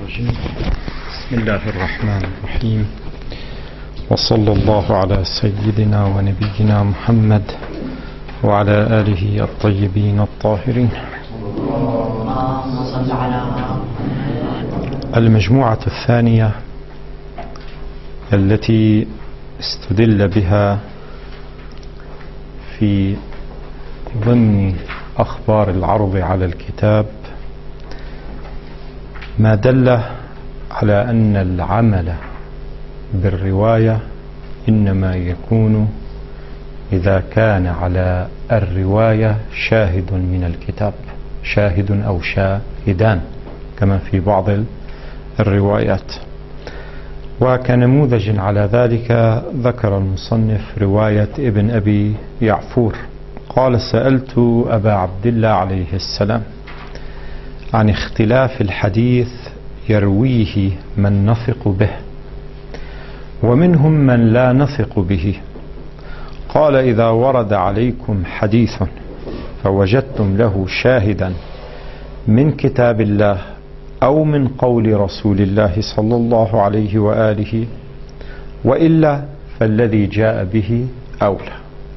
الرجيم. بسم الله الرحمن الرحيم، وصلى الله على سيدنا ونبينا محمد وعلى آله الطيبين الطاهرين. المجموعة الثانية التي استدل بها في ضمن أخبار العرض على الكتاب ما دل على أن العمل بالرواية إنما يكون إذا كان على الرواية شاهد من الكتاب، شاهد أو شاهدان كما في بعض الروايات. وكنموذج على ذلك ذكر المصنف رواية ابن أبي يعفور قال: سألت أبا عبد الله عليه السلام عن اختلاف الحديث يرويه من نثق به ومنهم من لا نثق به. قال: إذا ورد عليكم حديث فوجدتم له شاهدا من كتاب الله أو من قول رسول الله صلى الله عليه وآله وإلا فالذي جاء به أولى.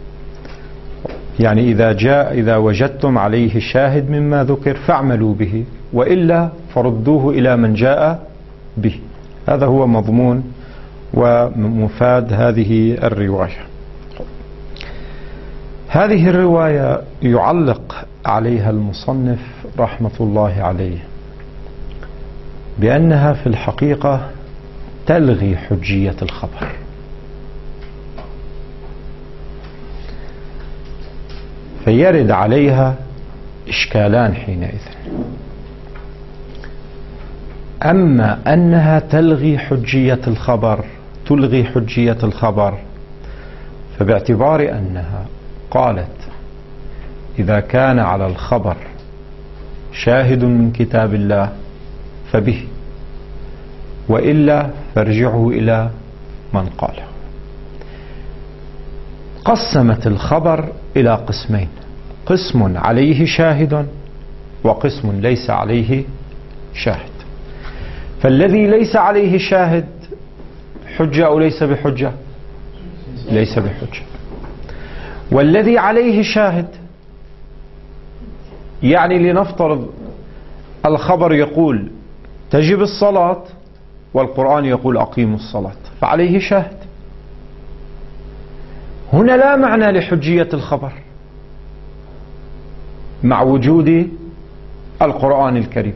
يعني إذا وجدتم عليه شاهد مما ذكر فاعملوا به، وإلا فردوه إلى من جاء به. هذا هو مضمون ومفاد هذه الرواية. هذه الرواية يعلق عليها المصنف رحمة الله عليه بأنها في الحقيقة تلغي حجية الخبر. فيرد عليها إشكالان حينئذ: أما أنها تلغي حجية الخبر فباعتبار أنها قالت إذا كان على الخبر شاهد من كتاب الله فبه، وإلا فارجعوا إلى من قاله. قسمت الخبر إلى قسمين: قسم عليه شاهد وقسم ليس عليه شاهد. فالذي ليس عليه شاهد حجة أو ليس بحجة؟ ليس بحجة. والذي عليه شاهد، يعني لنفترض الخبر يقول تجب الصلاة والقرآن يقول أقيموا الصلاة، فعليه شاهد. هنا لا معنى لحجية الخبر مع وجود القرآن الكريم.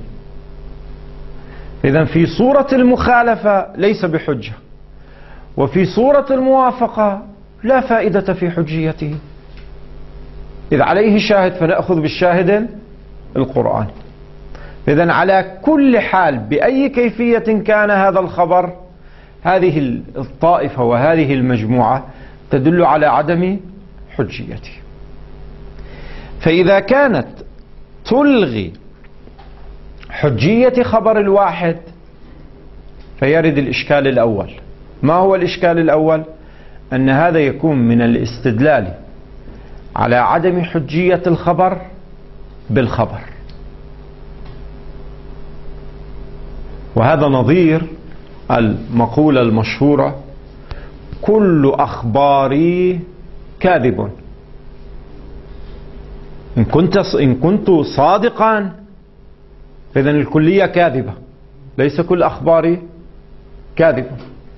إذن في صورة المخالفة ليس بحجة، وفي صورة الموافقة لا فائدة في حجيته. إذا عليه شاهد فنأخذ بالشاهد القرآن. إذن على كل حال بأي كيفية كان هذا الخبر، هذه الطائفة وهذه المجموعة تدل على عدم حجيته. فإذا كانت تلغي حجية خبر الواحد فيرد الإشكال الأول. ما هو الإشكال الأول؟ أن هذا يكون من الاستدلال على عدم حجية الخبر بالخبر، وهذا نظير المقولة المشهورة: كل أخباري كاذب. إن كنت صادقا فإذن الكلية كاذبة، ليس كل أخباري كاذبة.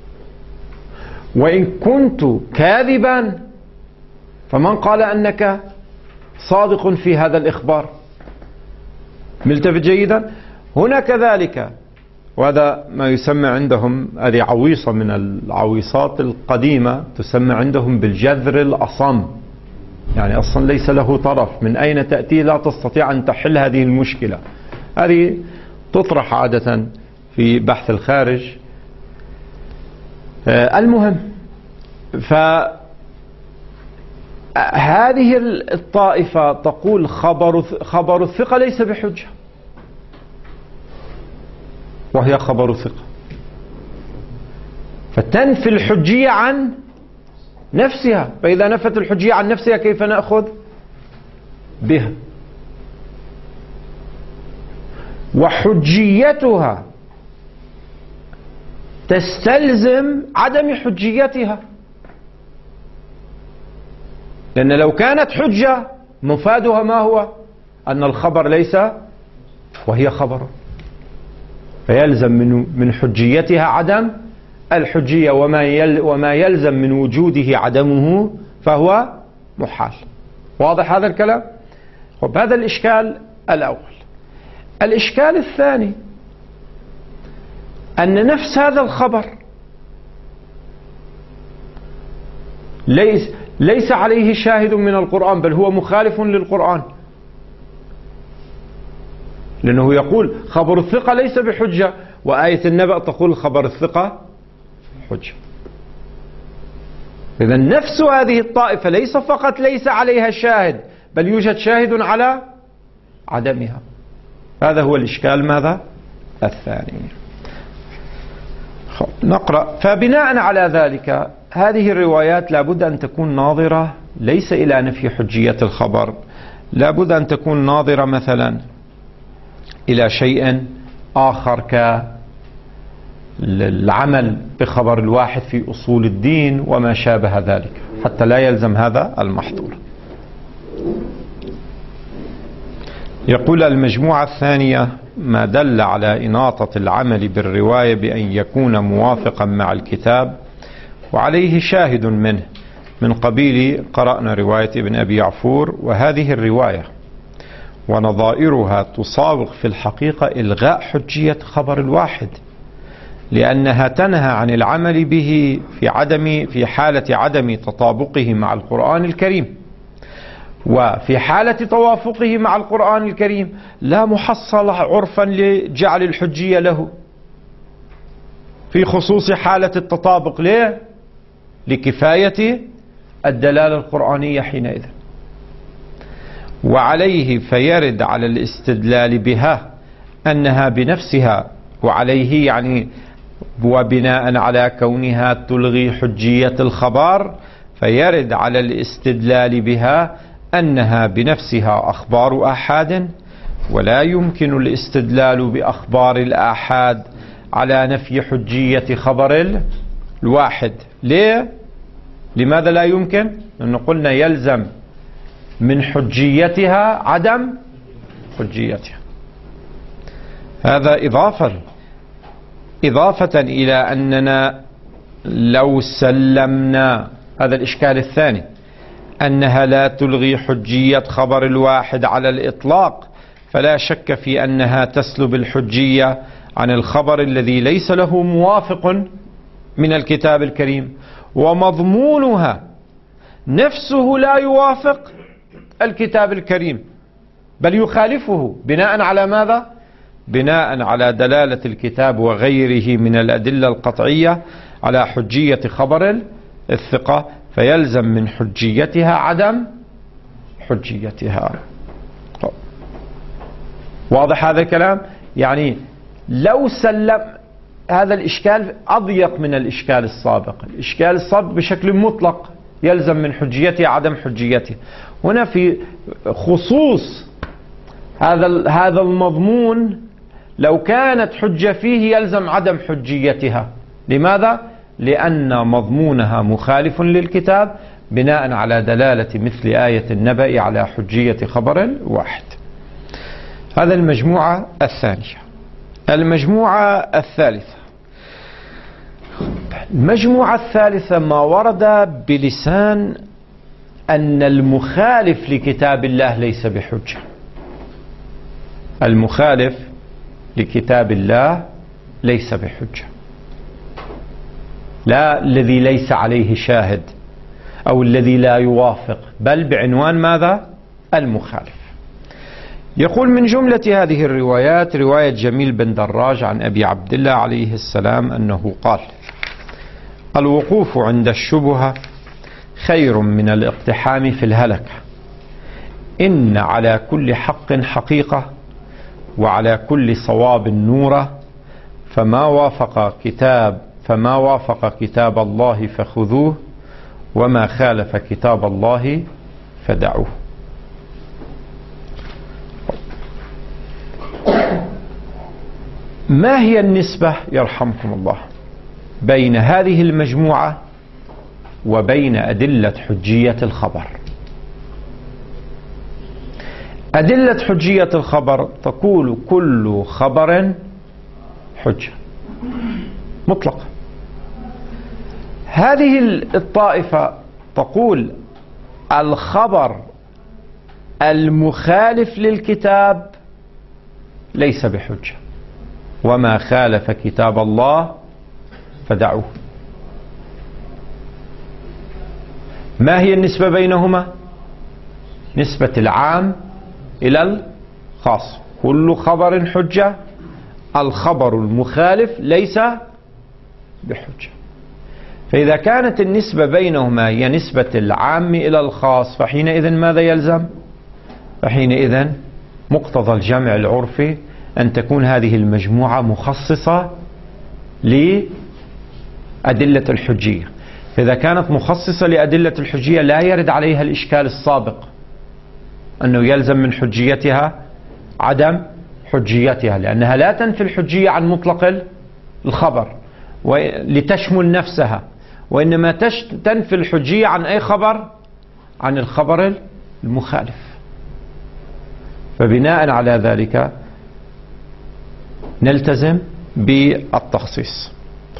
وإن كنت كاذبا فمن قال أنك صادق في هذا الإخبار؟ ملتفت جيدا؟ هنا كذلك، وهذا ما يسمى عندهم، هذه عويصة من العويصات القديمة تسمى عندهم بالجذر الأصم، يعني أصلا ليس له طرف، من أين تأتي لا تستطيع أن تحل هذه المشكلة. هذه تطرح عادة في بحث الخارج. المهم، فهذه الطائفة تقول خبر الثقة ليس بحجة، وهي خبر ثقة، فتنفي الحجية عن نفسها. فإذا نفت الحجية عن نفسها كيف نأخذ بها؟ وحجيتها تستلزم عدم حجيتها، لأن لو كانت حجة مفادها ما هو؟ أن الخبر ليس وهي خبر، فيلزم من حجيتها عدم الحجية، وما يلزم من وجوده عدمه فهو محال. واضح هذا الكلام؟ هذا الإشكال الأول. الإشكال الثاني أن نفس هذا الخبر ليس عليه شاهد من القرآن، بل هو مخالف للقرآن، لأنه يقول خبر الثقة ليس بحجة، وآية النبأ تقول خبر الثقة حجة. إذن نفس هذه الطائفة ليس فقط ليس عليها شاهد، بل يوجد شاهد على عدمها. هذا هو الإشكال ماذا؟ الثاني. نقرأ. فبناء على ذلك هذه الروايات لابد أن تكون ناظرة ليس إلى نفي حجية الخبر، لابد أن تكون ناظرة مثلا إلى شيء آخر كالعمل بخبر الواحد في أصول الدين وما شابه ذلك، حتى لا يلزم هذا المحظور. يقول المجموعة الثانية: ما دل على إناطة العمل بالرواية بأن يكون موافقا مع الكتاب وعليه شاهد منه، من قبيل قرأنا رواية ابن أبي يعفور، وهذه الرواية ونظائرها تصاوغ في الحقيقة إلغاء حجية خبر الواحد، لأنها تنهى عن العمل به في حالة عدم تطابقه مع القرآن الكريم، وفي حالة توافقه مع القرآن الكريم لا محصل عرفا لجعل الحجية له، في خصوص حالة التطابق. ليه؟ لكفاية الدلالة القرآنية حينئذ. وعليه فيرد على الاستدلال بها أنها بنفسها، وعليه يعني وبناء على كونها تلغي حجية الخبر، فيرد على الاستدلال بها أنها بنفسها أخبار آحاد، ولا يمكن الاستدلال بأخبار الآحاد على نفي حجية خبر الواحد. ليه؟ لماذا لا يمكن؟ لأنه قلنا يلزم من حجيتها عدم حجيتها. هذا إضافة إلى أننا لو سلمنا، هذا الإشكال الثاني، أنها لا تلغي حجية خبر الواحد على الإطلاق، فلا شك في أنها تسلب الحجية عن الخبر الذي ليس له موافق من الكتاب الكريم، ومضمونها نفسه لا يوافق الكتاب الكريم، بل يخالفه. بناء على ماذا؟ بناء على دلالة الكتاب وغيره من الأدلة القطعية على حجية خبر الثقة، فيلزم من حجيتها عدم حجيتها. واضح هذا الكلام؟ يعني لو سلم، هذا الإشكال أضيق من الإشكال السابق. الإشكال السابق بشكل مطلق يلزم من حجيته عدم حجيته، هنا في خصوص هذا المضمون لو كانت حجة فيه يلزم عدم حجيتها. لماذا؟ لأن مضمونها مخالف للكتاب بناء على دلالة مثل آية النبأ على حجية خبر واحد. هذا المجموعة الثانية. المجموعة الثالثة، المجموعة الثالثة ما ورد بلسان أن المخالف لكتاب الله ليس بحجة. المخالف لكتاب الله ليس بحجة، لا الذي ليس عليه شاهد أو الذي لا يوافق، بل بعنوان ماذا؟ المخالف. يقول من جملة هذه الروايات رواية جميل بن دراج عن أبي عبد الله عليه السلام أنه قال: الوقوف عند الشبهة خير من الاقتحام في الهلكة، إن على كل حق حقيقة وعلى كل صواب نورة، فما وافق كتاب الله فخذوه، وما خالف كتاب الله فدعوه. ما هي النسبة يرحمكم الله بين هذه المجموعة وبين أدلة حجية الخبر. أدلة حجية الخبر تقول كل خبر حجة مطلقة. هذه الطائفة تقول الخبر المخالف للكتاب ليس بحجة، وما خالف كتاب الله فدعوه. ما هي النسبة بينهما؟ نسبة العام إلى الخاص. كل خبر حجة، الخبر المخالف ليس بحجة. فإذا كانت النسبة بينهما هي نسبة العام إلى الخاص، فحينئذ ماذا يلزم؟ فحينئذ مقتضى الجمع العرفي أن تكون هذه المجموعة مخصصة لأدلة الحجية. فإذا كانت مخصصة لأدلة الحجية لا يرد عليها الإشكال السابق أنه يلزم من حجيتها عدم حجيتها، لأنها لا تنفي الحجية عن مطلق الخبر لتشمل نفسها، وإنما تنفي الحجية عن أي خبر؟ عن الخبر المخالف. فبناء على ذلك نلتزم بالتخصيص.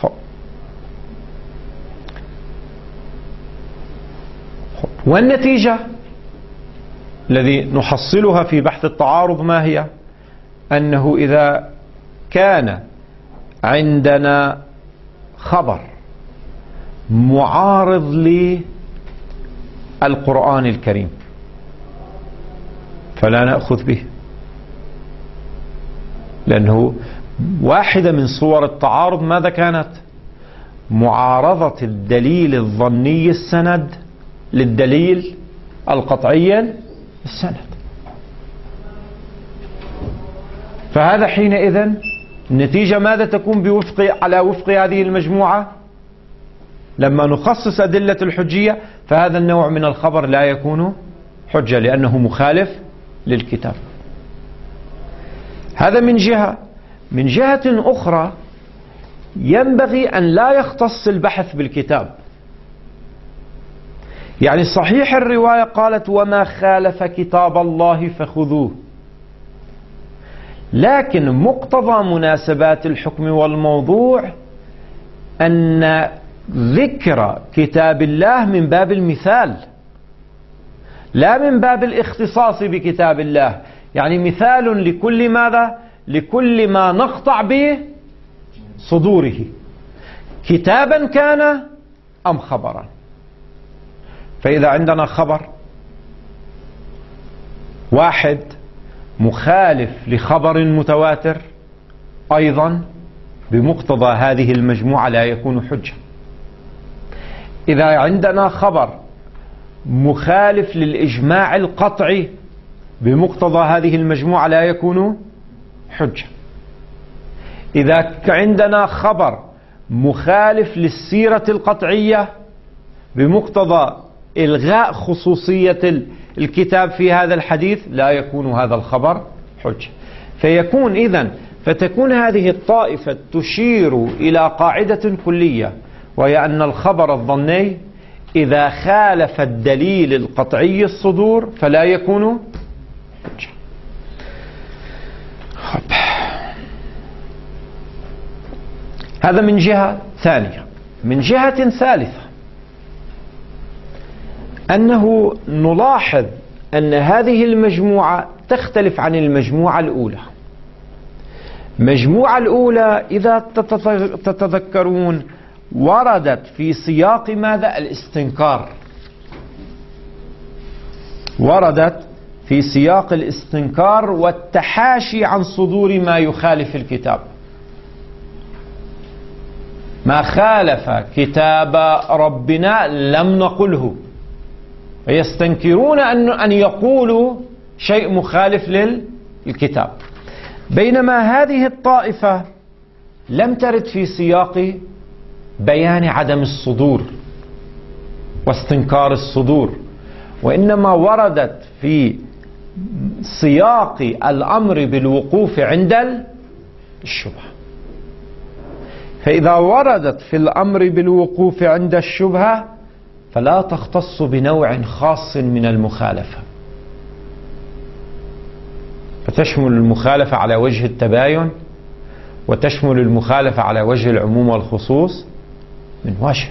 والنتيجة الذي نحصلها في بحث التعارض ما هي؟ أنه إذا كان عندنا خبر معارض للقرآن الكريم فلا نأخذ به، لأنه واحدة من صور التعارض ماذا كانت؟ معارضة الدليل الظني السند للدليل القطعي السند. فهذا حينئذ النتيجة ماذا تكون على وفق هذه المجموعة؟ لما نخصص أدلة الحجية فهذا النوع من الخبر لا يكون حجة لأنه مخالف للكتاب. هذا من جهة. من جهة أخرى ينبغي أن لا يختص البحث بالكتاب. يعني صحيح الرواية قالت وما خالف كتاب الله فخذوه، لكن مقتضى مناسبات الحكم والموضوع أن ذكر كتاب الله من باب المثال لا من باب الاختصاص بكتاب الله. يعني مثال لكل ماذا؟ لكل ما نقطع به صدوره، كتابا كان أم خبرا. فإذا عندنا خبر واحد مخالف لخبر متواتر أيضا بمقتضى هذه المجموعة لا يكون حجة. إذا عندنا خبر مخالف للإجماع القطعي بمقتضى هذه المجموعة لا يكون حجة. إذا عندنا خبر مخالف للسيرة القطعية بمقتضى إلغاء خصوصية الكتاب في هذا الحديث لا يكون هذا الخبر حجة. فتكون هذه الطائفة تشير إلى قاعدة كلية، وهي أن الخبر الظني إذا خالف الدليل القطعي الصدور فلا يكون حجة. هذا من جهة ثانية. من جهة ثالثة أنه نلاحظ أن هذه المجموعة تختلف عن المجموعة الأولى. المجموعة الأولى إذا تتذكرون وردت في سياق ماذا؟ الاستنكار. وردت في سياق الاستنكار والتحاشي عن صدور ما يخالف الكتاب. ما خالف كتاب ربنا لم نقله، ويستنكرون أن يقولوا شيء مخالف للكتاب. بينما هذه الطائفة لم ترد في سياق بيان عدم الصدور واستنكار الصدور، وإنما وردت في سياق الأمر بالوقوف عند الشبهة. فإذا وردت في الأمر بالوقوف عند الشبهة فلا تختص بنوع خاص من المخالفة، فتشمل المخالفة على وجه التباين وتشمل المخالفة على وجه العموم والخصوص من وجه،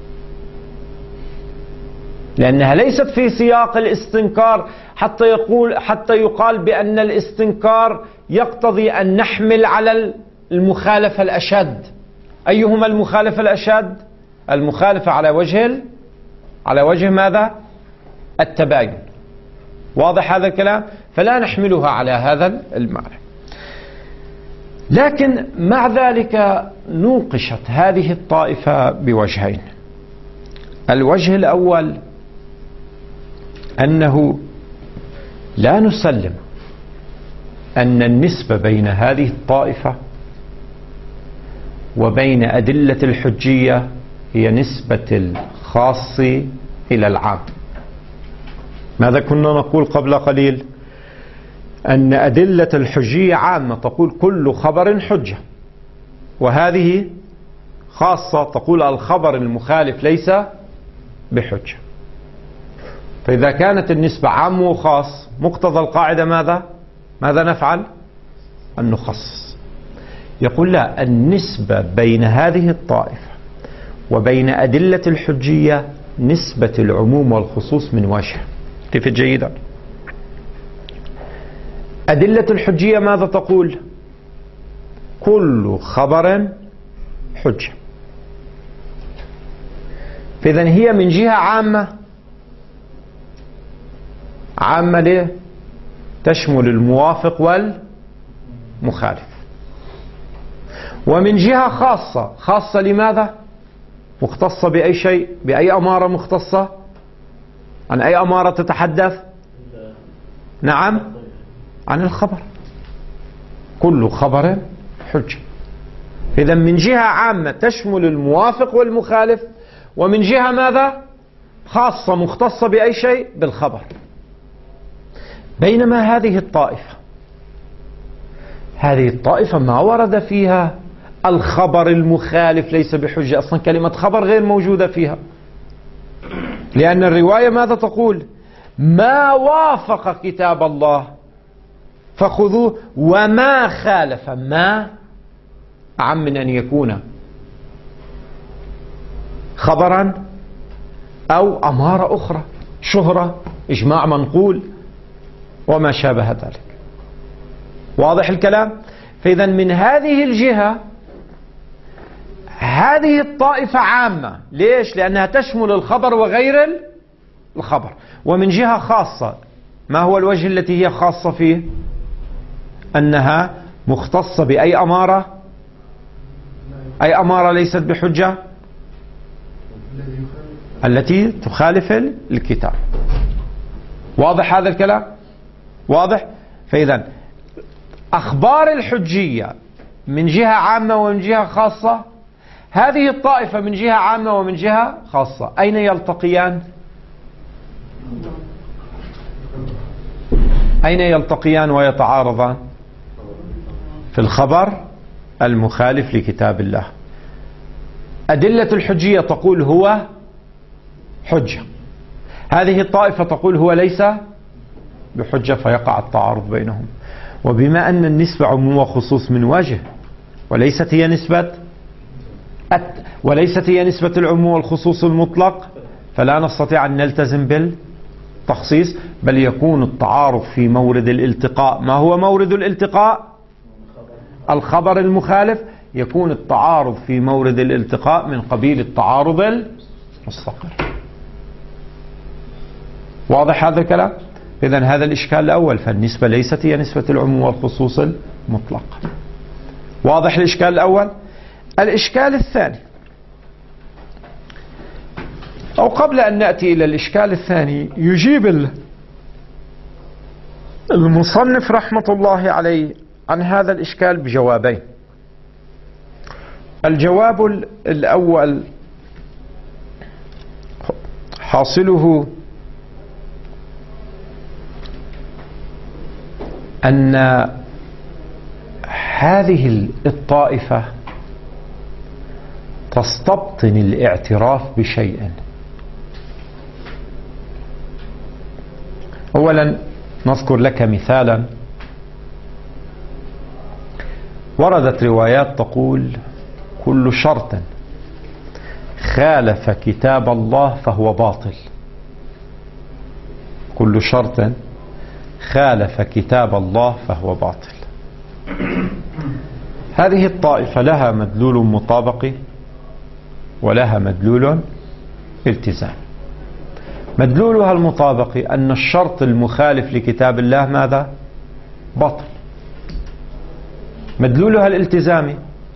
لأنها ليست في سياق الاستنكار حتى يقال بأن الاستنكار يقتضي أن نحمل على المخالفة الأشد. أيهما المخالفة الأشد؟ المخالفة على وجه ماذا؟ التباين. واضح هذا الكلام؟ فلا نحملها على هذا المعنى. لكن مع ذلك نوقشت هذه الطائفة بوجهين. الوجه الأول أنه لا نسلم أن النسبة بين هذه الطائفة وبين أدلة الحجية هي نسبة الخاص إلى العام. ماذا كنا نقول قبل قليل؟ أن أدلة الحجية عامة، تقول كل خبر حجة، وهذه خاصة تقول الخبر المخالف ليس بحجة. فإذا كانت النسبة عام وخاص، مقتضى القاعدة ماذا نفعل؟ أن نخصص. يقول لا، النسبة بين هذه الطائفة وبين أدلة الحجية نسبة العموم والخصوص من وجه. كيف جيدا؟ أدلة الحجية ماذا تقول؟ كل خبر حجة. فإذن هي من جهة عامة ليه؟ تشمل الموافق والمخالف. ومن جهة خاصة لماذا؟ مختصة بأي شيء؟ بأي أمارة مختصة؟ عن أي أمارة تتحدث؟ نعم، عن الخبر. كل خبر حجة. إذا من جهة عامة تشمل الموافق والمخالف، ومن جهة ماذا؟ خاصة مختصة بأي شيء؟ بالخبر. بينما هذه الطائفة ما ورد فيها الخبر المخالف ليس بحجة. أصلا كلمة خبر غير موجودة فيها، لأن الرواية ماذا تقول؟ ما وافق كتاب الله فخذوه وما خالف. ما أعم من أن يكون خبرا أو أمارة أخرى، شهرة، إجماع منقول، وما شابه ذلك. واضح الكلام؟ فإذا من هذه الجهة هذه الطائفة عامة. ليش؟ لأنها تشمل الخبر وغير الخبر. ومن جهة خاصة. ما هو الوجه التي هي خاصة فيه؟ أنها مختصة بأي أمارة؟ أي أمارة ليست بحجة؟ التي تخالف الكتاب. واضح هذا الكلام؟ واضح؟ فإذا أخبار الحجية من جهة عامة ومن جهة خاصة. هذه الطائفة من جهة عامة ومن جهة خاصة. أين يلتقيان؟ أين يلتقيان ويتعارضان؟ في الخبر المخالف لكتاب الله. أدلة الحجية تقول هو حجة، هذه الطائفة تقول هو ليس بحجة، فيقع التعارض بينهم. وبما أن النسبة عموم وخصوص من وجه وليست هي نسبة العموم والخصوص المطلق، فلا نستطيع أن نلتزم بالتخصيص، بل يكون التعارض في مورد الالتقاء. ما هو مورد الالتقاء؟ الخبر المخالف. يكون التعارض في مورد الالتقاء من قبيل التعارض المستقر. واضح هذا الكلام؟ إذن هذا الإشكال الأول، فالنسبة ليست هي نسبة العموم والخصوص المطلق. واضح الإشكال الأول؟ الإشكال الثاني، أو قبل أن نأتي إلى الإشكال الثاني، يجيب المصنف رحمة الله عليه عن هذا الإشكال بجوابين. الجواب الأول حاصله أن هذه الطائفة تستبطن الاعتراف بشيء. أولا نذكر لك مثالا. وردت روايات تقول: كل شرط خالف كتاب الله فهو باطل. كل شرط خالف كتاب الله فهو باطل. هذه الطائفة لها مدلول مطابقي ولها مدلول التزامي. مدلولها المطابقي أن الشرط المخالف لكتاب الله ماذا؟ باطل. مدلولها الالتزامي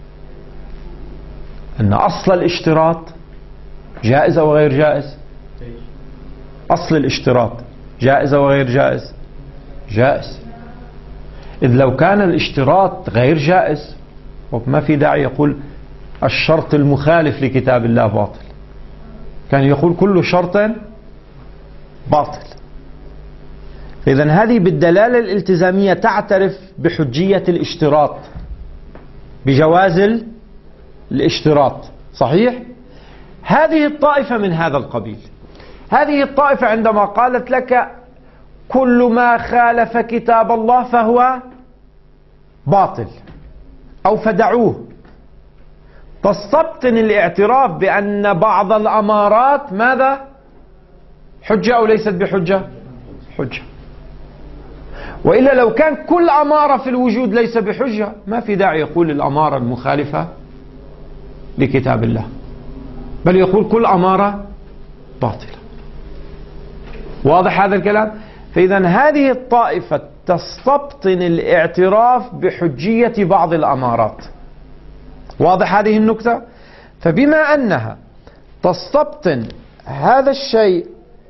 أن أصل الاشتراط جائز أو غير جائز؟ أصل الاشتراط جائز أو غير جائز؟ جائز. إذ لو كان الاشتراط غير جائز ما في داعي يقول الشرط المخالف لكتاب الله باطل، كان يقول كل شرط باطل. إذن هذه بالدلالة الالتزامية تعترف بحجية الاشتراط، بجواز الاشتراط، صحيح؟ هذه الطائفة من هذا القبيل. هذه الطائفة عندما قالت لك كل ما خالف كتاب الله فهو باطل أو فدعوه، تستبطن الاعتراف بأن بعض الأمارات ماذا؟ حجة أو ليست بحجة؟ حجة. وإلا لو كان كل أمارة في الوجود ليس بحجة ما في داعي يقول الأمارة المخالفة لكتاب الله، بل يقول كل أمارة باطلة. واضح هذا الكلام؟ فإذا هذه الطائفة تستبطن الاعتراف بحجية بعض الأمارات. واضح هذه النكتة؟ فبما أنها تستبطن هذا الشيء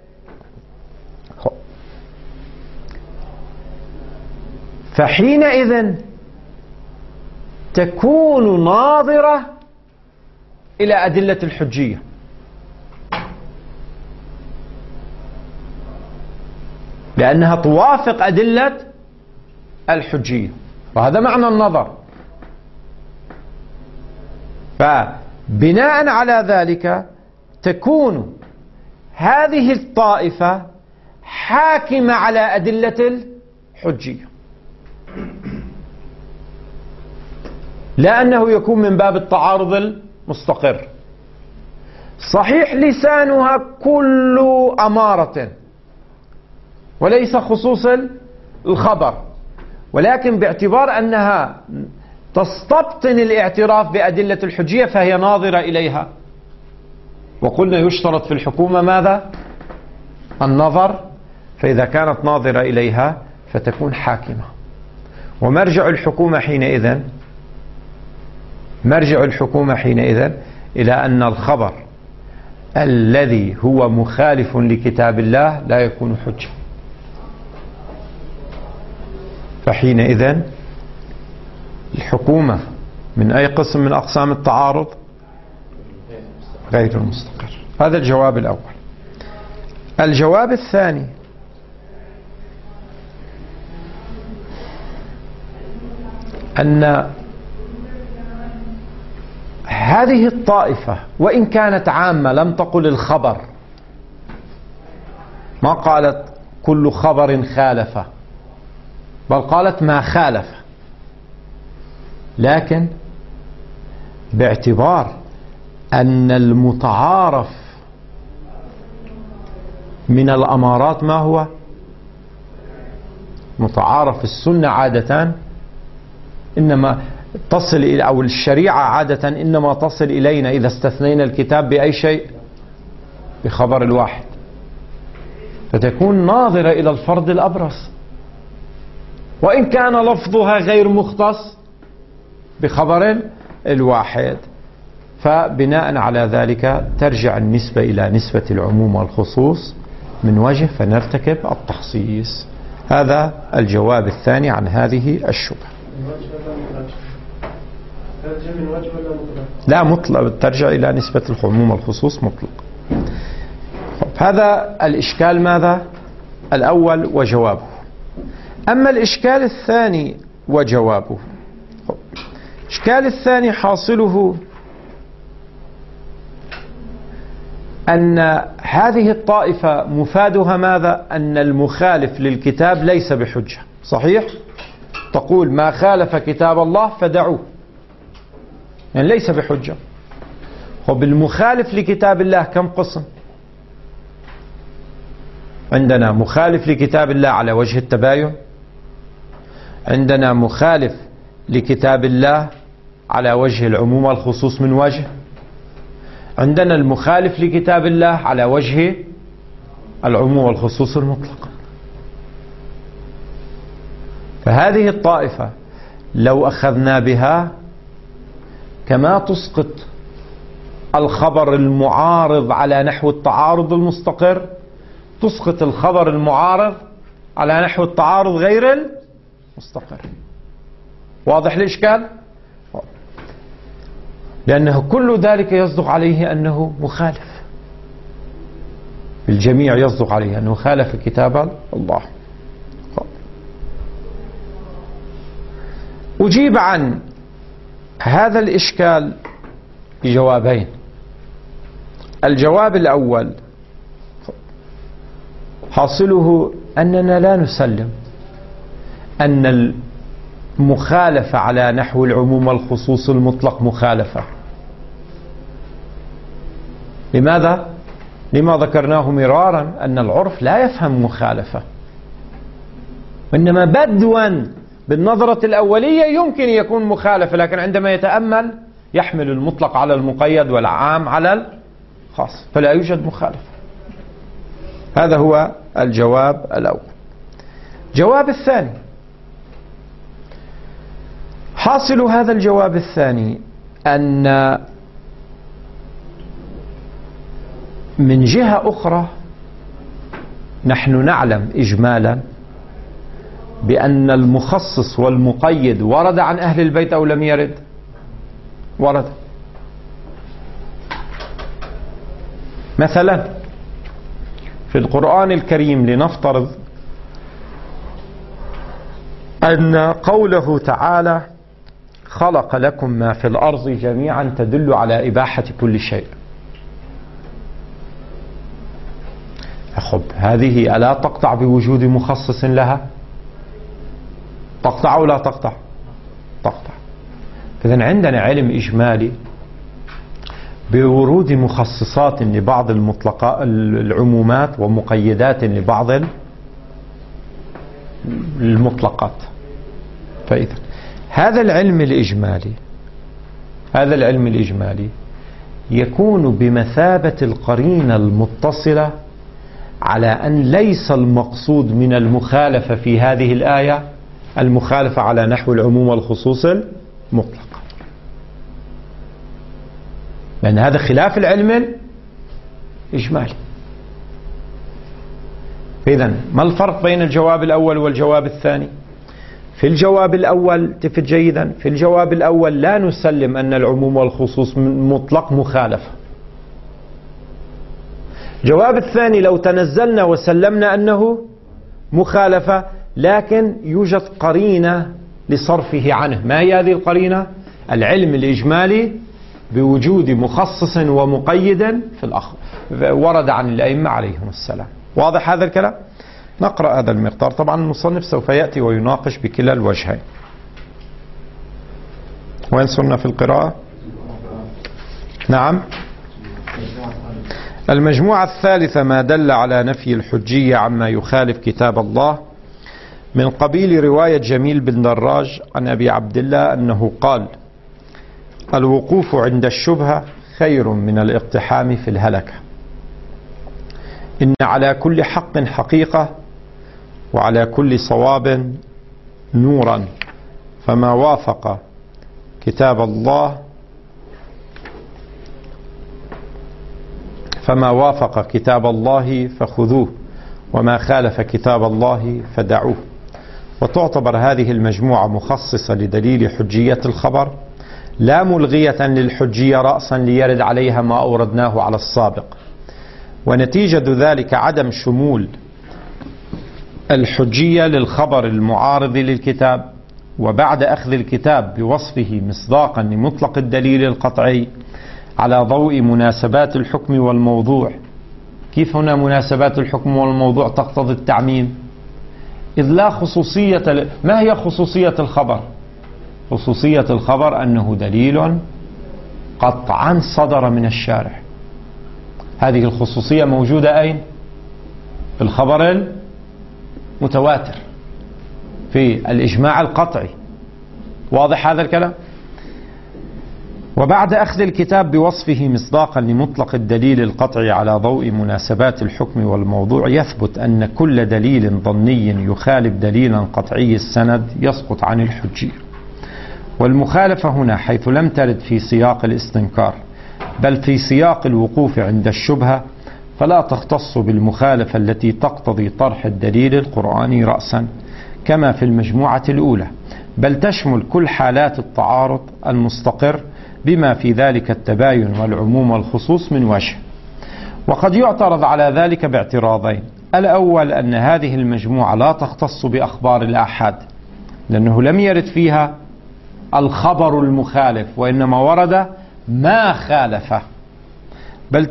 فحينئذ تكون ناظرة إلى أدلة الحجية. لأنها توافق أدلة الحجية، وهذا معنى النظر. فبناء على ذلك تكون هذه الطائفة حاكمة على أدلة الحجية، لا أنه يكون من باب التعارض المستقر. صحيح لسانها كل أمارة وليس خصوص الخبر، ولكن باعتبار أنها تستبطن الاعتراف بأدلة الحجية فهي ناظرة إليها. وقلنا يشترط في الحكومة ماذا؟ النظر. فإذا كانت ناظرة إليها فتكون حاكمة. ومرجع الحكومة حينئذ إلى أن الخبر الذي هو مخالف لكتاب الله لا يكون حجة. فحينئذ الحكومة من أي قسم من أقسام التعارض؟ غير المستقر. هذا الجواب الأول. الجواب الثاني: أن هذه الطائفة وإن كانت عامة لم تقل الخبر، ما قالت كل خبر خالف، بل قالت ما خالف، لكن باعتبار أن المتعارف من الأمارات ما هو؟ متعارف السنة عادة إنما تصل إلى، أو الشريعة عادة إنما تصل إلينا إذا استثنينا الكتاب بأي شيء؟ بخبر الواحد. فتكون ناظرة إلى الفرد الأبرز وإن كان لفظها غير مختص بخبر الواحد. فبناء على ذلك ترجع النسبة إلى نسبة العموم والخصوص من وجه، فنرتكب التخصيص. هذا الجواب الثاني عن هذه الشبهة. لا مطلق، ترجع إلى نسبة العموم والخصوص مطلق. هذا الإشكال ماذا؟ الأول وجوابه. أما الإشكال الثاني وجوابه، الإشكال الثاني حاصله أن هذه الطائفة مفادها ماذا؟ أن المخالف للكتاب ليس بحجة. صحيح؟ تقول ما خالف كتاب الله فدعوه، يعني ليس بحجة. وبالمخالف لكتاب الله كم قسم؟ عندنا مخالف لكتاب الله على وجه التباين، عندنا مخالف لكتاب الله على وجه العموم والخصوص من وجه، عندنا المخالف لكتاب الله على وجه العموم والخصوص المطلق. فهذه الطائفة لو أخذنا بها كما تسقط الخبر المعارض على نحو التعارض المستقر، تسقط الخبر المعارض على نحو التعارض غير المستقر. واضح الإشكال؟ لأنه كل ذلك يصدق عليه أنه مخالف، الجميع يصدق عليه أنه خالف كتاب الله. أجيب عن هذا الإشكال بجوابين. الجواب الأول حاصله أننا لا نسلم أن المخالفة على نحو العموم والخصوص المطلق مخالفة. لماذا؟ لما ذكرناه مرارا أن العرف لا يفهم مخالفة، وإنما بدوا بالنظرة الأولية يمكن يكون مخالفة، لكن عندما يتأمل يحمل المطلق على المقيد والعام على الخاص، فلا يوجد مخالفة. هذا هو الجواب الأول. الجواب الثاني، حاصل هذا الجواب الثاني أن من جهة أخرى نحن نعلم إجمالا بأن المخصص والمقيد ورد عن أهل البيت أو لم يرد؟ ورد. مثلا في القرآن الكريم لنفترض أن قوله تعالى خلق لكم ما في الأرض جميعا تدل على إباحة كل شيء. أخب هذه ألا تقطع بوجود مخصص لها؟ تقطع أو لا تقطع؟ تقطع. إذن عندنا علم إجمالي بورود مخصصات لبعض العمومات ومقيدات لبعض المطلقات. فإذا هذا العلم الإجمالي يكون بمثابة القرينة المتصلة على أن ليس المقصود من المخالفة في هذه الآية المخالفة على نحو العموم والخصوص المطلق، لأن هذا خلاف العلم الإجمالي. إذن ما الفرق بين الجواب الأول والجواب الثاني؟ في الجواب الأول تفت جيدا، في الجواب الأول لا نسلم أن العموم والخصوص مطلق مخالفة. الجواب الثاني لو تنزلنا وسلمنا أنه مخالفة، لكن يوجد قرينة لصرفه عنه. ما هي هذه القرينة؟ العلم الإجمالي بوجود مخصص ومقيد في الأخر ورد عن الأئمة عليهم السلام. واضح هذا الكلام؟ نقرأ هذا المقدار. طبعا المصنف سوف يأتي ويناقش بكلا الوجهين. وين صرنا في القراءة؟ نعم. المجموعة الثالثة ما دل على نفي الحجية عما يخالف كتاب الله، من قبيل رواية جميل بن دراج عن أبي عبد الله أنه قال: الوقوف عند الشبهة خير من الاقتحام في الهلكة، إن على كل حق حقيقة وعلى كل صواب نورا، فما وافق كتاب الله فخذوه، وما خالف كتاب الله فدعوه. وتعتبر هذه المجموعة مخصصة لدليل حجية الخبر، لا ملغية للحجية رأسا ليرد عليها ما أوردناه على السابق. ونتيجة ذلك عدم شمول الحجية للخبر المعارض للكتاب، وبعد أخذ الكتاب بوصفه مصداقا لمطلق الدليل القطعي على ضوء مناسبات الحكم والموضوع. كيف هنا مناسبات الحكم والموضوع تقتضي التعميم؟ إذ لا خصوصية. ما هي خصوصية الخبر؟ خصوصية الخبر أنه دليل قطعا صدر من الشارع. هذه الخصوصية موجودة أين؟ في الخبر المتواتر، في الإجماع القطعي. واضح هذا الكلام؟ وبعد أخذ الكتاب بوصفه مصداقا لمطلق الدليل القطعي على ضوء مناسبات الحكم والموضوع، يثبت أن كل دليل ظني يخالف دليلا قطعي السند يسقط عن الحجية. والمخالفة هنا حيث لم ترد في سياق الاستنكار بل في سياق الوقوف عند الشبهة، فلا تختص بالمخالفة التي تقتضي طرح الدليل القرآني رأسا كما في المجموعة الأولى، بل تشمل كل حالات التعارض المستقر بما في ذلك التباين والعموم والخصوص من وجه. وقد يعترض على ذلك باعتراضين: الأول أن هذه المجموعة لا تختص بأخبار الآحاد، لأنه لم يرد فيها الخبر المخالف، وإنما ورد ما خالفه، بل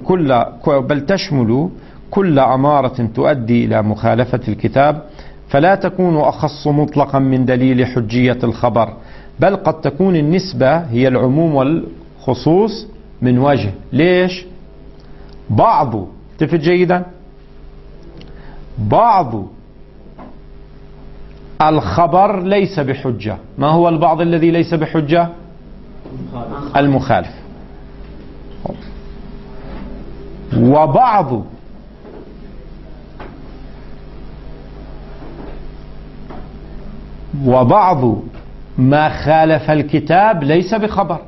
تشمل كل أمارة تؤدي إلى مخالفة الكتاب، فلا تكون أخص مطلقا من دليل حجية الخبر، بل قد تكون النسبة هي العموم والخصوص من وجه. ليش؟ تفت جيدا، بعض الخبر ليس بحجة. ما هو البعض الذي ليس بحجة؟ المخالف. وبعض ما خالف الكتاب ليس بخبر.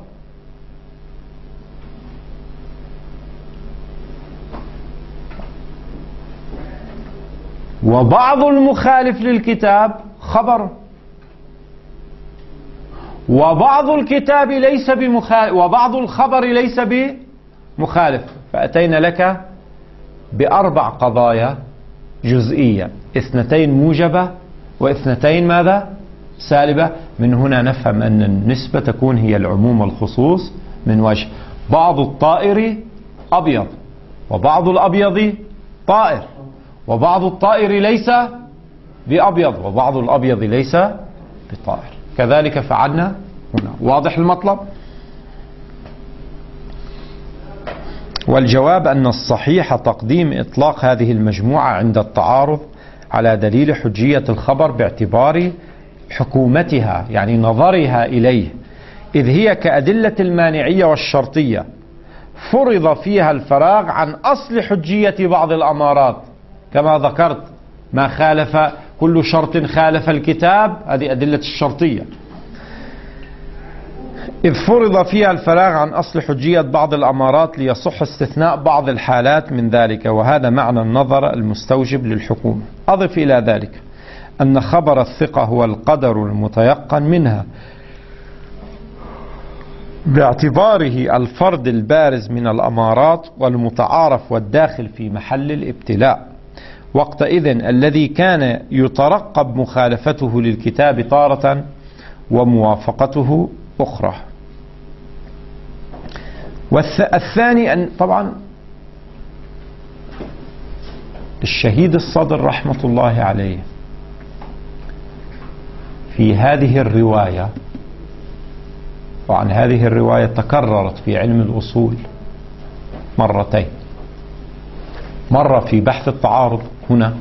وبعض المخالف للكتاب خبر، وبعض الكتاب ليس بمخالف، وبعض الخبر ليس بمخالف. فأتينا لك بأربع قضايا جزئية، 2 موجبة و2 ماذا؟ سالبة. من هنا نفهم أن النسبة تكون هي العموم والخصوص من وجه. بعض الطائر أبيض، وبعض الأبيض طائر، وبعض الطائر ليس بأبيض، وبعض الأبيض ليس بطائر. كذلك فعلنا هنا. واضح المطلب؟ والجواب أن الصحيح تقديم إطلاق هذه المجموعة عند التعارض على دليل حجية الخبر باعتبار حكومتها، يعني نظرها إليه، إذ هي كأدلة المانعية والشرطية فرض فيها الفراغ عن أصل حجية بعض الأمارات، كما ذكرت ما خالف كل شرط خالف الكتاب، هذه أدلة الشرطية، إذ فرض فيها الفراغ عن أصل حجية بعض الأمارات ليصح استثناء بعض الحالات من ذلك، وهذا معنى النظر المستوجب للحكومة. أضف إلى ذلك أن خبر الثقة هو القدر المتيقن منها باعتباره الفرد البارز من الأمارات والمتعارف والداخل في محل الابتلاء، وقتئذ الذي كان يترقب مخالفته للكتاب تارة وموافقته أخرى. والثاني أن طبعا الشهيد الصدر رحمة الله عليه في هذه الرواية، طبعا هذه الرواية تكررت في علم الأصول مرتين، مرة في بحث التعارض هنا،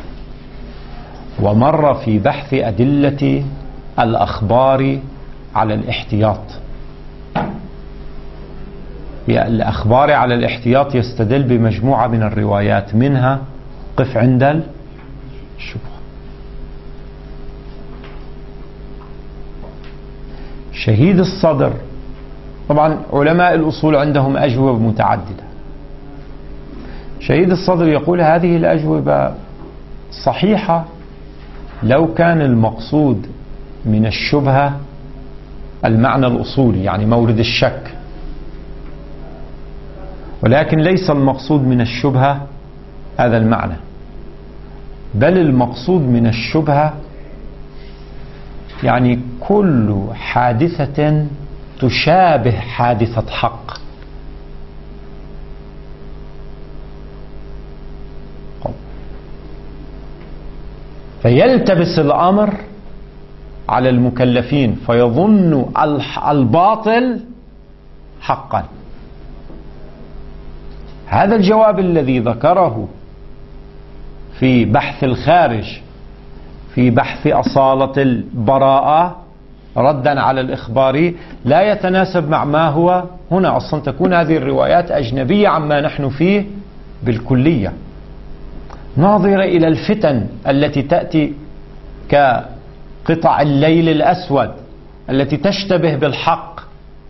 ومرة في بحث أدلة الأخبار على الاحتياط. الأخبار على الاحتياط يستدل بمجموعة من الروايات، منها قف عند الشبهة. شهيد الصدر طبعا علماء الأصول عندهم أجوبة متعددة. شهيد الصدر يقول هذه الأجوبة صحيحة لو كان المقصود من الشبهة المعنى الأصولي، يعني مورد الشك، ولكن ليس المقصود من الشبهة هذا المعنى، بل المقصود من الشبهة يعني كل حادثة تشابه حادثة حق، فيلتبس الأمر على المكلفين فيظن الباطل حقا. هذا الجواب الذي ذكره في بحث الخارج في بحث أصالة البراءة ردا على الإخباري لا يتناسب مع ما هو هنا. أصلا تكون هذه الروايات أجنبية عما نحن فيه بالكلية، ناظرة إلى الفتن التي تأتي كقطع الليل الأسود التي تشتبه بالحق،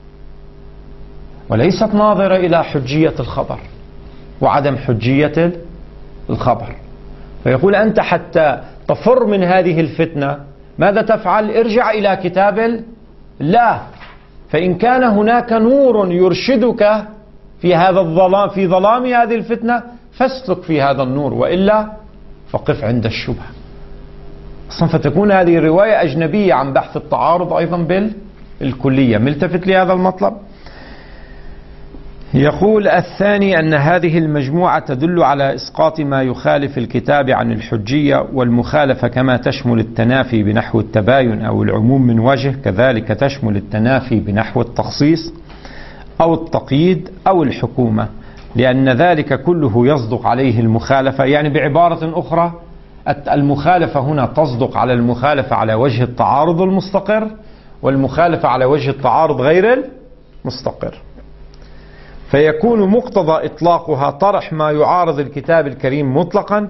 وليست ناظرة إلى حجية الخبر وعدم حجية الخبر. فيقول أنت حتى تفر من هذه الفتنة ماذا تفعل؟ ارجع إلى كتاب الله، فإن كان هناك نور يرشدك في هذا الظلام، في ظلام هذه الفتنة، فاسلك في هذا النور، وإلا فقف عند الشبهة. أصلا فتكون هذه الرواية أجنبية عن بحث التعارض أيضا بالكلية. ملتفت لهذا المطلب. يقول الثاني أن هذه المجموعة تدل على إسقاط ما يخالف الكتاب عن الحجية، والمخالفة كما تشمل التنافي بنحو التباين أو العموم من وجه، كذلك تشمل التنافي بنحو التخصيص أو التقييد أو الحكومة، لأن ذلك كله يصدق عليه المخالفة. يعني بعبارة أخرى المخالفة هنا تصدق على المخالفة على وجه التعارض المستقر، والمخالفة على وجه التعارض غير المستقر. فيكون مقتضى إطلاقها طرح ما يعارض الكتاب الكريم مطلقا،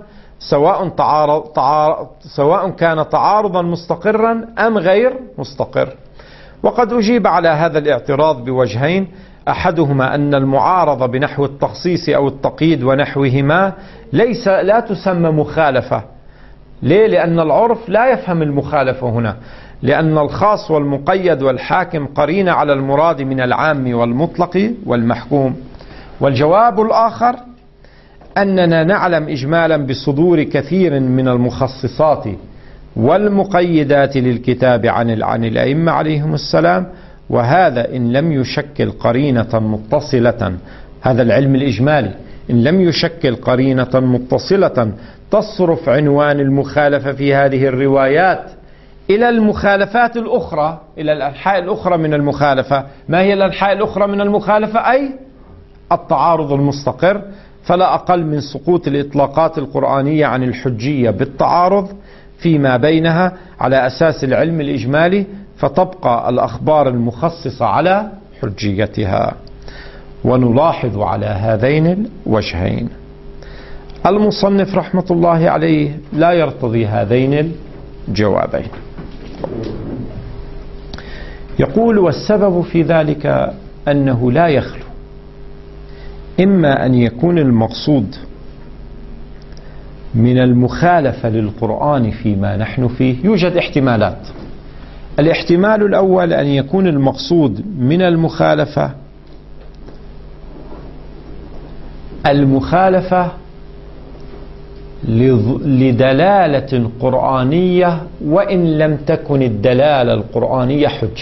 سواء كان تعارضا مستقرا أم غير مستقر. وقد أجيب على هذا الاعتراض بوجهين: أحدهما أن المعارضة بنحو التخصيص أو التقييد ونحوهما لا تسمى مخالفة. ليه؟ لأن العرف لا يفهم المخالفة هنا، لأن الخاص والمقيد والحاكم قرين على المراد من العام والمطلق والمحكوم. والجواب الآخر أننا نعلم إجمالا بصدور كثير من المخصصات والمقيدات للكتاب عن الأئمة عليهم السلام، وهذا إن لم يشكل قرينة متصلة، هذا العلم الإجمالي إن لم يشكل قرينة متصلة تصرف عنوان المخالفة في هذه الروايات إلى المخالفات الأخرى، إلى الأنحاء الأخرى من المخالفة. ما هي الأنحاء الأخرى من المخالفة؟ أي التعارض المستقر، فلا أقل من سقوط الإطلاقات القرآنية عن الحجية بالتعارض فيما بينها على أساس العلم الإجمالي، فتبقى الأخبار المخصصة على حجيتها. ونلاحظ على هذين الوجهين المصنف رحمة الله عليه لا يرتضي هذين الجوابين. يقول: والسبب في ذلك أنه لا يخلو إما أن يكون المقصود من المخالفة للقرآن فيما نحن فيه، يوجد احتمالات. الاحتمال الأول أن يكون المقصود من المخالفة لدلالة قرآنية وإن لم تكن الدلالة القرآنية حجة.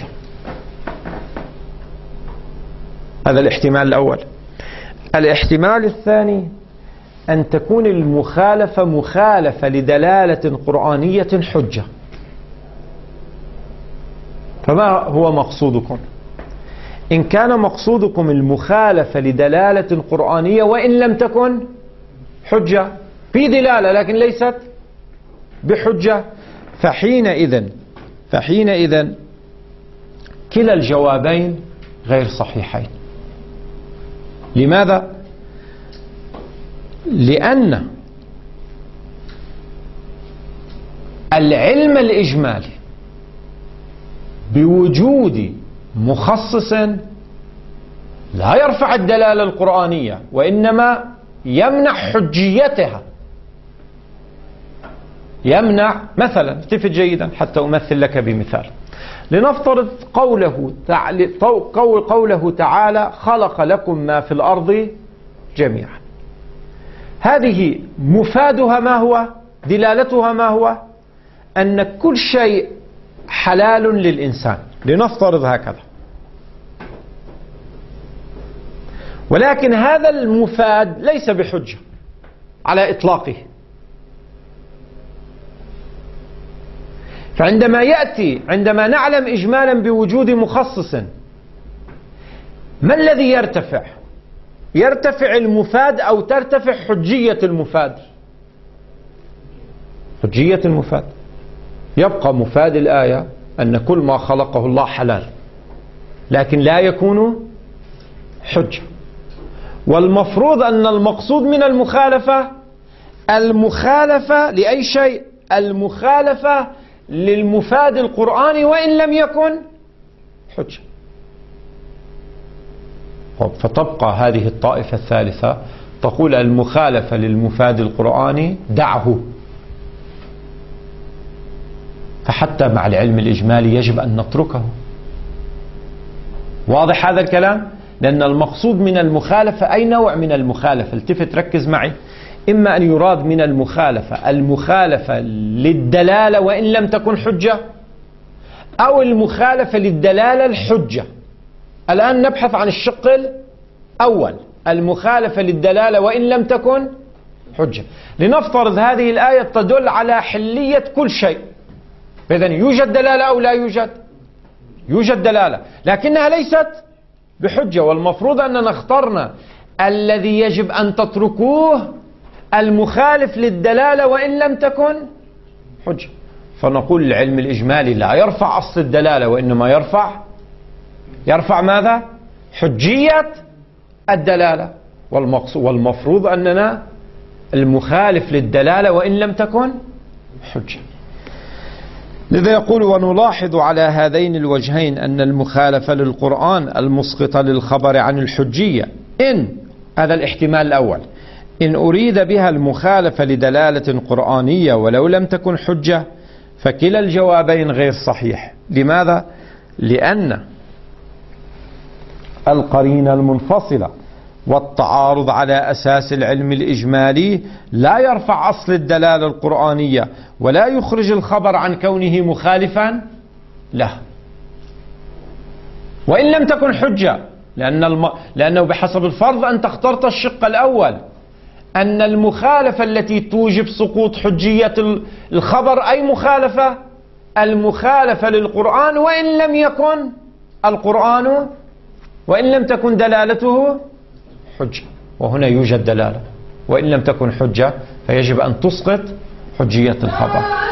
هذا الاحتمال الأول. الاحتمال الثاني أن تكون المخالفة مخالفة لدلالة قرآنية حجة. فما هو مقصودكم؟ إن كان مقصودكم المخالفة لدلالة قرآنية وإن لم تكن حجة، في دلالة لكن ليست بحجة، فحينئذ كلا الجوابين غير صحيحين. لماذا؟ لأن العلم الإجمالي بوجود مخصص لا يرفع الدلالة القرآنية، وإنما يمنع حجيتها. يمنع مثلا، التفت جيدا حتى أمثل لك بمثال. لنفترض قوله تعالى: خلق لكم ما في الأرض جميعا. هذه مفادها ما هو؟ دلالتها ما هو؟ أن كل شيء حلال للإنسان، لنفترض هكذا. ولكن هذا المفاد ليس بحجة على إطلاقه. عندما نعلم إجمالا بوجود مخصص، ما الذي يرتفع؟ يرتفع المفاد أو ترتفع حجية المفاد؟ حجية المفاد. يبقى مفاد الآية أن كل ما خلقه الله حلال، لكن لا يكون حجة. والمفروض أن المقصود من المخالفة لأي شيء؟ المخالفة للمفاد القرآني وإن لم يكن حجة. فتبقى هذه الطائفة الثالثة تقول المخالفة للمفاد القرآني دعه. فحتى مع العلم الإجمالي يجب أن نتركه. واضح هذا الكلام؟ لأن المقصود من المخالفة أي نوع من المخالفة؟ التفت ركز معي. إما أن يراد من المخالفة للدلالة وإن لم تكن حجة، أو المخالفة للدلالة الحجة. الآن نبحث عن الشق الأول، المخالفة للدلالة وإن لم تكن حجة. لنفترض هذه الآية تدل على حلية كل شيء، إذن يوجد دلالة أو لا يوجد؟ يوجد دلالة، لكنها ليست بحجة. والمفروض أننا اخترنا الذي يجب أن تتركوه المخالف للدلالة وإن لم تكن حجة. فنقول العلم الإجمالي لا يرفع أصل الدلالة، وإنما يرفع ماذا؟ حجية الدلالة. والمفروض أننا المخالف للدلالة وإن لم تكن حجة. لذا يقول ونلاحظ على هذين الوجهين أن المخالفة للقرآن المسقطة للخبر عن الحجية، إن هذا الاحتمال الأول، إن أريد بها المخالفة لدلالة قرآنية ولو لم تكن حجة، فكلا الجوابين غير صحيح. لماذا؟ لأن القرينة المنفصلة والتعارض على أساس العلم الإجمالي لا يرفع أصل الدلالة القرآنية ولا يخرج الخبر عن كونه مخالفا له وإن لم تكن حجة، لأنه بحسب الفرض أنت اخترت الشق الأول، أن المخالفة التي توجب سقوط حجية الخبر أي المخالفة للقرآن وإن لم يكن القرآن وإن لم تكن دلالته حجة. وهنا يوجد دلالة، وإن لم تكن حجة فيجب أن تسقط حجية الخبر.